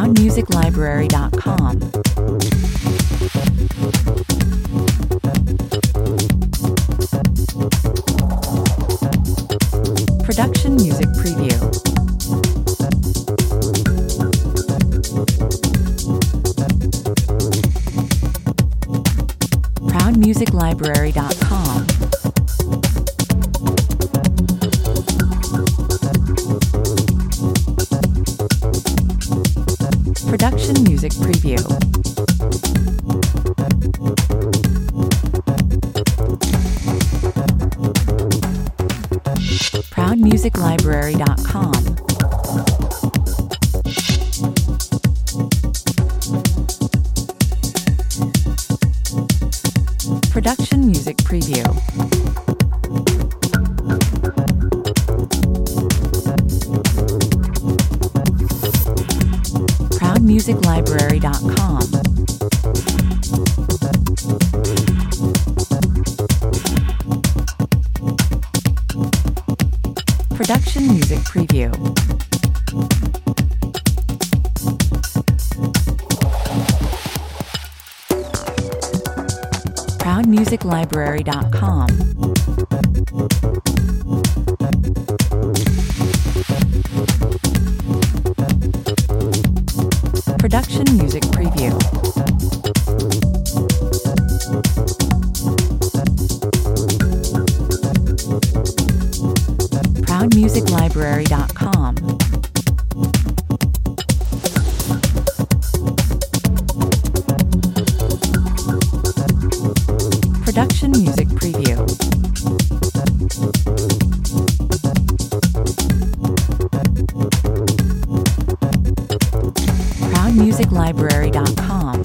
ProudMusicLibrary.com. Production Music Preview. ProudMusicLibrary.com. Production Music Preview. ProudMusicLibrary.com. Production Music Preview. ProudMusicLibrary.com. Production Music Preview. ProudMusicLibrary.com. Production Music Preview. ProudMusicLibrary.com. Production Music Preview. ProudMusicLibrary.com.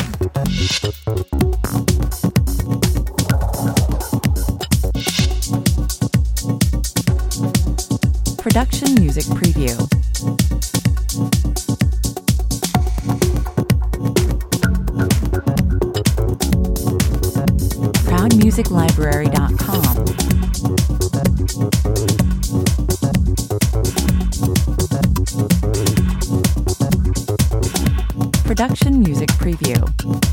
Production Music Preview. ProudMusicLibrary.com. Production Music Preview.